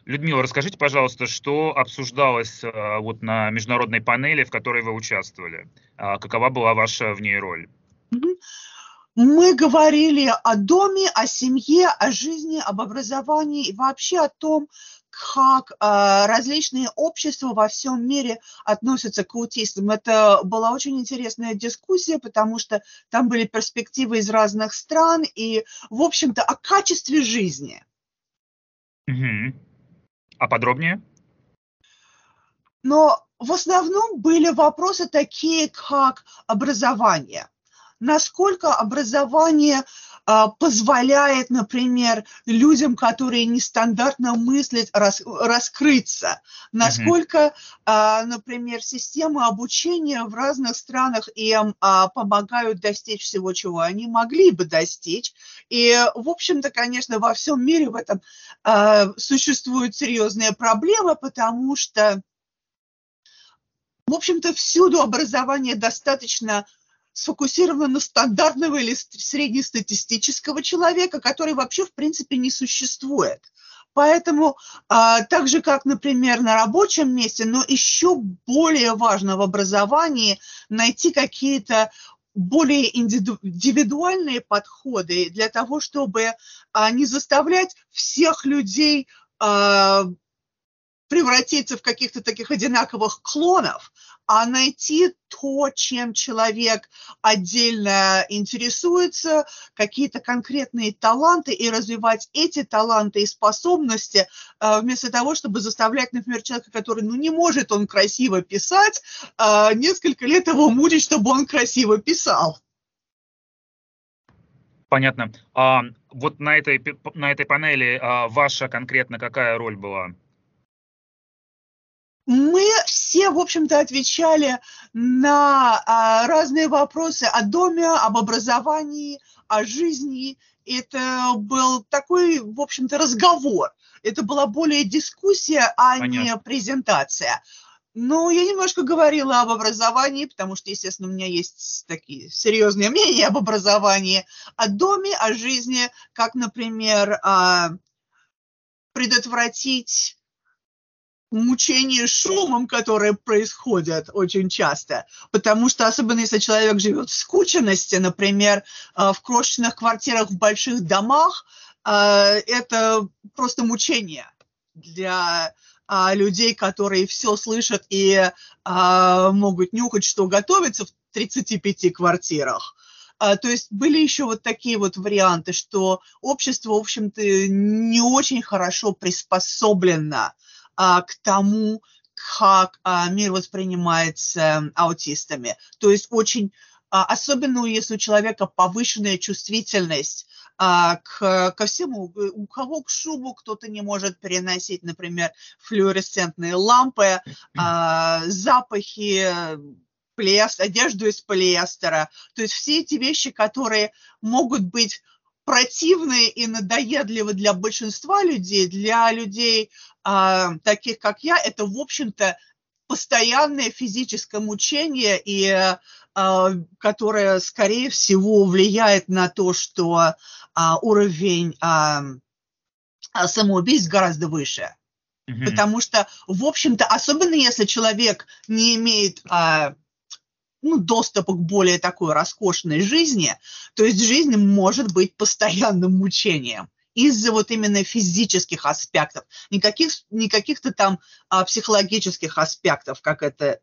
Людмила, расскажите, пожалуйста, что обсуждалось вот на международной панели, в которой вы участвовали? Какова была ваша в ней роль? Мгм. Мы говорили о доме, о семье, о жизни, об образовании и вообще о том, как различные общества во всем мире относятся к аутистам. Это была очень интересная дискуссия, потому что там были перспективы из разных стран и, в общем-то, о качестве жизни. Мгм. А подробнее? Но в основном были вопросы такие, как образование. Насколько образование позволяет, например, людям, которые нестандартно мыслят, раскрыться. Мгм. Насколько, например, системы обучения в разных странах им помогают достичь всего, чего они могли бы достичь. И, в общем-то, конечно, во всем мире в этом существуют серьезные проблемы, потому что в общем-то, всюду образование достаточно сфокусировано на стандартного или среднестатистического человека, который вообще, в принципе, не существует. Поэтому, так же, как, например, на рабочем месте, но еще более важно в образовании найти какие-то более индивидуальные подходы для того, чтобы не заставлять всех людей превратиться в каких-то таких одинаковых клонов, а найти то, чем человек отдельно интересуется, какие-то конкретные таланты и развивать эти таланты и способности, вместо того, чтобы заставлять, например, человека, который, не может он красиво писать, несколько лет его мучить, чтобы он красиво писал. Понятно. Вот на этой панели ваша конкретно какая роль была? Мы все, в общем-то, отвечали на разные вопросы о доме, об образовании, о жизни. Это был такой, в общем-то, разговор. Это была более дискуссия, а не Понятно. презентация. Но я немножко говорила об образовании, потому что, естественно, у меня есть такие серьезные мнения об образовании, о доме, о жизни, как, например, предотвратить мучение шумом, которое происходит очень часто. Потому что, особенно если человек живет в скученности, например, в крошечных квартирах в больших домах, это просто мучение для людей, которые все слышат и могут нюхать, что готовится в 35 квартирах. То есть были еще вот такие вот варианты, что общество, в общем-то, не очень хорошо приспособлено к тому, как мир воспринимается аутистами. То есть очень, особенно если у человека повышенная чувствительность ко всему, у кого к шуму, кто-то не может переносить, например, флуоресцентные лампы, запахи, одежду из полиэстера. То есть все эти вещи, которые могут быть противные и надоедливы для большинства людей, для людей, таких как я, это, в общем-то, постоянное физическое мучение, и которое, скорее всего, влияет на то, что уровень самоубийств гораздо выше. Мгм. Потому что, в общем-то, особенно если человек не имеет доступа к более такой роскошной жизни, то есть жизнь может быть постоянным мучением из-за вот именно физических аспектов, не каких-то там психологических аспектов, как это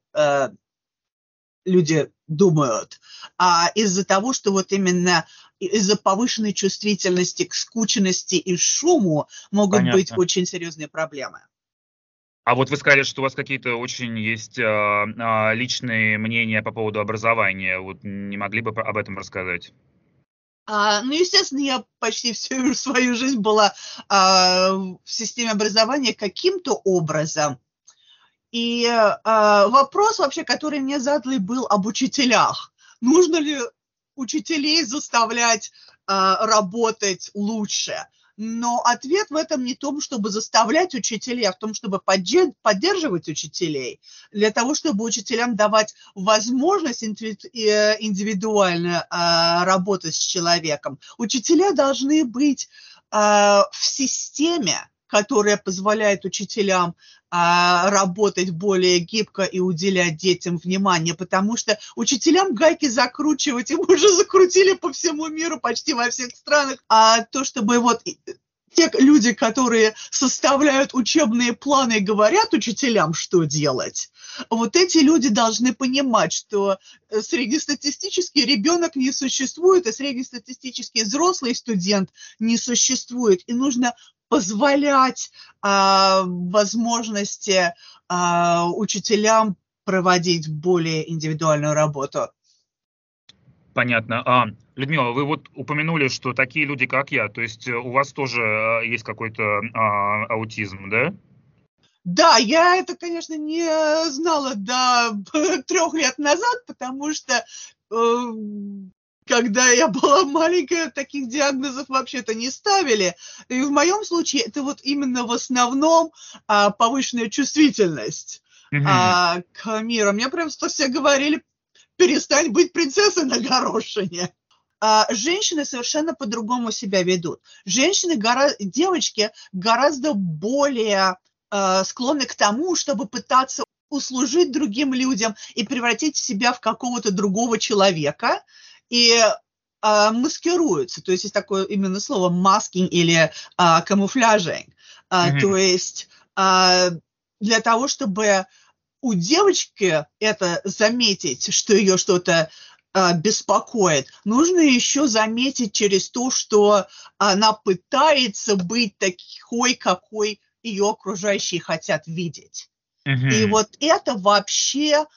люди думают, а из-за того, что вот именно из-за повышенной чувствительности к скученности и шуму могут быть Понятно. очень серьезные проблемы. А вот вы сказали, что у вас какие-то очень есть личные мнения по поводу образования. Вот не могли бы об этом рассказать? Естественно, я почти всю свою жизнь была в системе образования каким-то образом. И вопрос вообще, который мне задали, был об учителях. Нужно ли учителей заставлять работать лучше? Но ответ в этом не в том, чтобы заставлять учителей, а в том, чтобы поддерживать учителей, для того, чтобы учителям давать возможность индивидуально работать с человеком. Учителя должны быть в системе, которая позволяет учителям работать более гибко и уделять детям внимание, потому что учителям гайки закручивать, им уже закрутили по всему миру, почти во всех странах, а то, чтобы вот те люди, которые составляют учебные планы и говорят учителям, что делать, вот эти люди должны понимать, что среднестатистический ребенок не существует, и среднестатистический взрослый студент не существует, и нужно позволять возможности учителям проводить более индивидуальную работу. Понятно. Людмила, вы вот упомянули, что такие люди, как я, то есть у вас тоже есть какой-то аутизм, да? Да, я это, конечно, не знала до 3 лет назад, потому что когда я была маленькая, таких диагнозов вообще-то не ставили. И в моем случае это вот именно в основном повышенная чувствительность к миру. Мне прям все говорили: перестань быть принцессой на горошине. Женщины совершенно по-другому себя ведут. Девочки гораздо более склонны к тому, чтобы пытаться услужить другим людям и превратить себя в какого-то другого человека, и маскируются. То есть такое именно слово masking или камуфляжинг. То есть для того, чтобы у девочки это заметить, что ее что-то беспокоит, нужно еще заметить через то, что она пытается быть такой, какой ее окружающие хотят видеть. И вот это вообще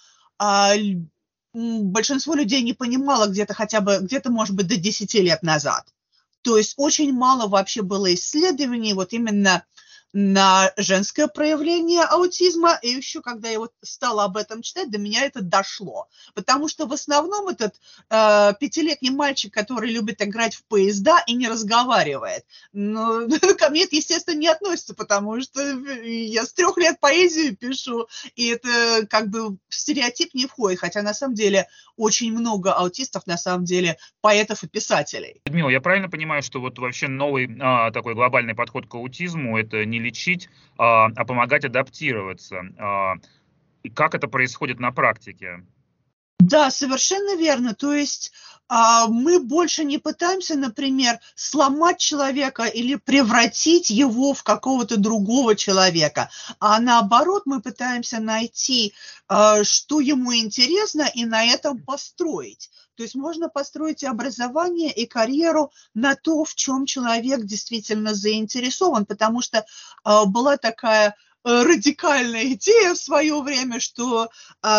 большинство людей не понимало где-то, может быть, до 10 лет назад. То есть очень мало вообще было исследований вот именно на женское проявление аутизма, и еще когда я вот стала об этом читать, до меня это дошло. Потому что в основном этот 5-летний мальчик, который любит играть в поезда и не разговаривает, ну, ко мне это, естественно, не относится, потому что я с 3 лет поэзию пишу, и это как бы в стереотип не входит, хотя на самом деле очень много аутистов, на самом деле, поэтов и писателей. Людмила, я правильно понимаю, что вот вообще новый такой глобальный подход к аутизму — это не лечить, а помогать адаптироваться? И как это происходит на практике? Да, совершенно верно. То есть мы больше не пытаемся, например, сломать человека или превратить его в какого-то другого человека, а наоборот мы пытаемся найти, что ему интересно, и на этом построить. То есть можно построить и образование, и карьеру на то, в чем человек действительно заинтересован, потому что была такая радикальная идея в свое время, что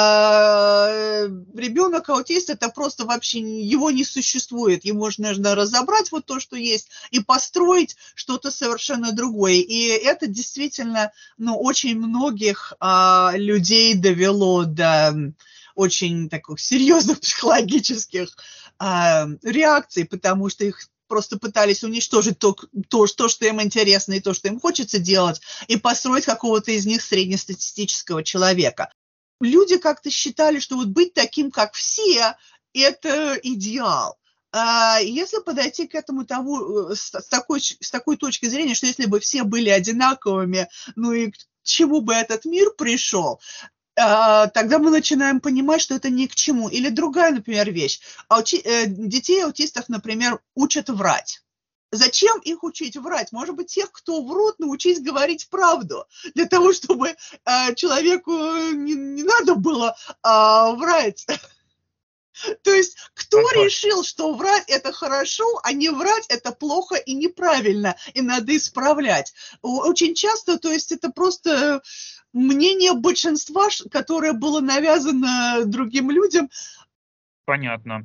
ребенок-аутист — это просто вообще его не существует. Ему же нужно разобрать вот то, что есть, и построить что-то совершенно другое. И это действительно, очень многих людей довело до очень таких серьезных психологических реакций, потому что их просто пытались уничтожить то, что им интересно, и то, что им хочется делать, и построить какого-то из них среднестатистического человека. Люди как-то считали, что вот быть таким, как все, это идеал. Если подойти к этому с такой точки зрения, что если бы все были одинаковыми, ну и к чему бы этот мир пришел, тогда мы начинаем понимать, что это ни к чему. Или другая, например, вещь. Детей аутистов, например, учат врать. Зачем их учить врать? Может быть, тех, кто врут, научить говорить правду. Для того, чтобы человеку не надо было врать. То есть кто решил, что врать – это хорошо, а не врать – это плохо и неправильно, и надо исправлять? Очень часто, то есть это просто мнение большинства, которое было навязано другим людям. Понятно.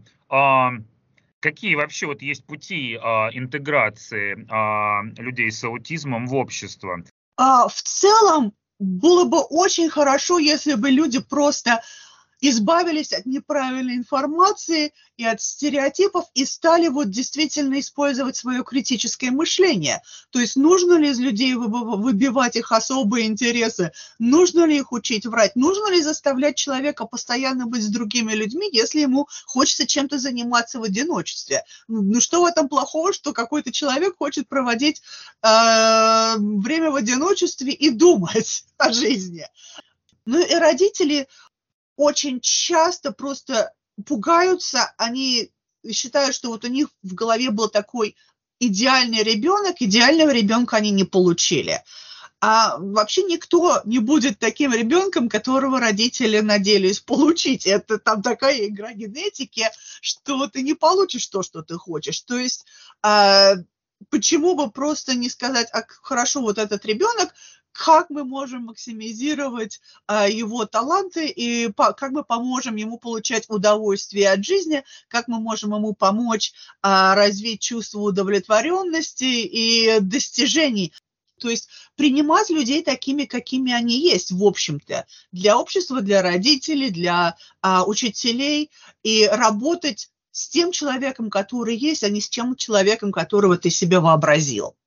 Какие вообще вот есть пути интеграции людей с аутизмом в общество? В целом было бы очень хорошо, если бы люди просто избавились от неправильной информации и от стереотипов и стали вот действительно использовать свое критическое мышление. То есть нужно ли из людей выбивать их особые интересы, нужно ли их учить врать, нужно ли заставлять человека постоянно быть с другими людьми, если ему хочется чем-то заниматься в одиночестве. Ну что в этом плохого, что какой-то человек хочет проводить время в одиночестве и думать о жизни. Ну и родители очень часто просто пугаются, они считают, что вот у них в голове был такой идеальный ребенок, идеального ребенка они не получили. А вообще никто не будет таким ребенком, которого родители надеялись получить. Это там такая игра генетики, что ты не получишь то, что ты хочешь. То есть почему бы просто не сказать, хорошо, вот этот ребенок, как мы можем максимизировать его таланты и как мы поможем ему получать удовольствие от жизни, как мы можем ему помочь развить чувство удовлетворенности и достижений. То есть принимать людей такими, какими они есть, в общем-то, для общества, для родителей, для учителей, и работать с тем человеком, который есть, а не с тем человеком, которого ты себе вообразил.